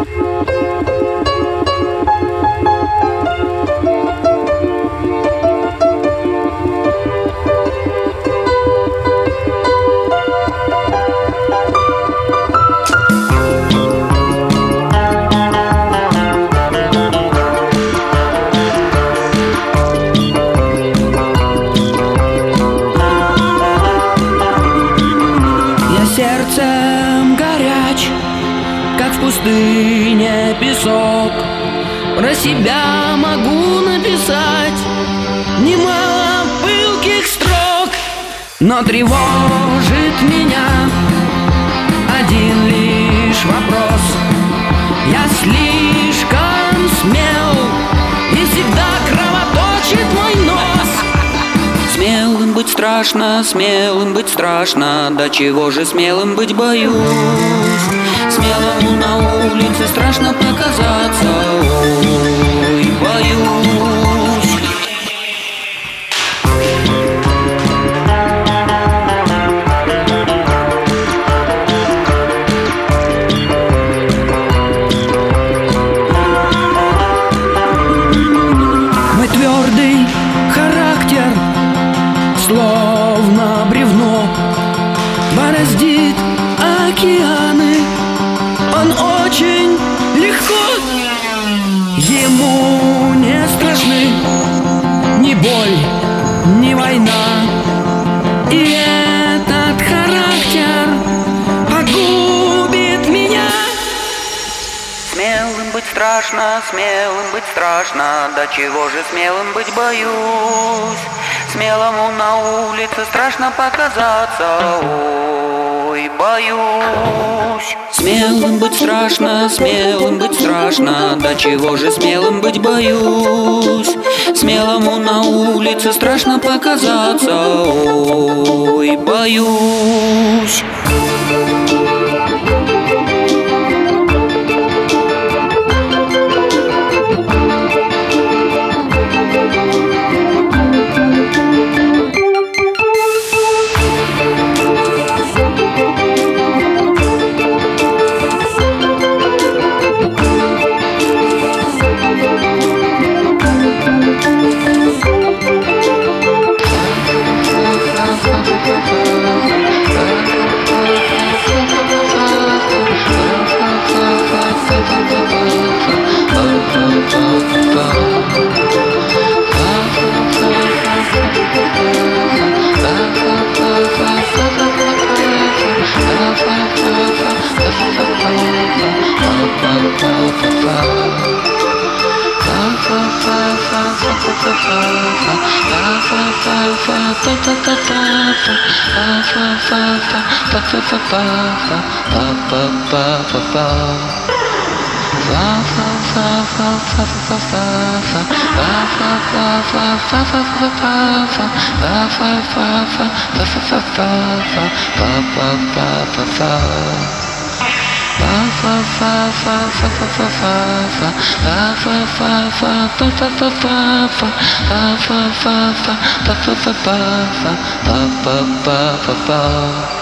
Сердцем горяч, как в пустыне песок. Про себя могу написать немало пылких строк, но тревожит меня один лишь вопрос. Я слишком смел, и всегда кровоточит мой нос. Смелым быть страшно, смелым быть страшно. Да чего же смелым быть боюсь. Смелому на улице страшно показаться. Ой, боюсь. Мой твердый характер словно бревно бороздит океаны. Он очень легко, ему не страшны ни боль, ни война. И этот характер погубит меня. Смелым быть страшно, смелым быть страшно. Да чего же смелым быть боюсь. Смелому на улице страшно показаться. Ой, боюсь. Смелым быть страшно, смелым быть страшно. Да чего же смелым быть боюсь. Смелому на улице страшно показаться. Ой, боюсь. Fa